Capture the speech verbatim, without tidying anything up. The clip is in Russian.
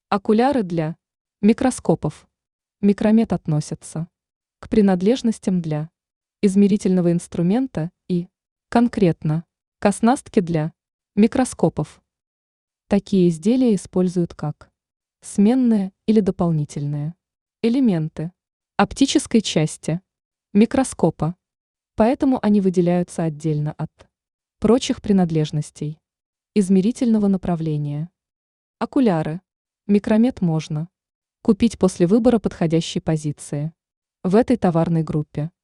Окуляры для микроскопов. Микромет относятся к принадлежностям для измерительного инструмента и, конкретно, к оснастке для микроскопов. Такие изделия используют как сменные или дополнительные элементы оптической части микроскопа, поэтому они выделяются отдельно от прочих принадлежностей измерительного направления. Окуляры. Микромет можно купить после выбора подходящей позиции в этой товарной группе.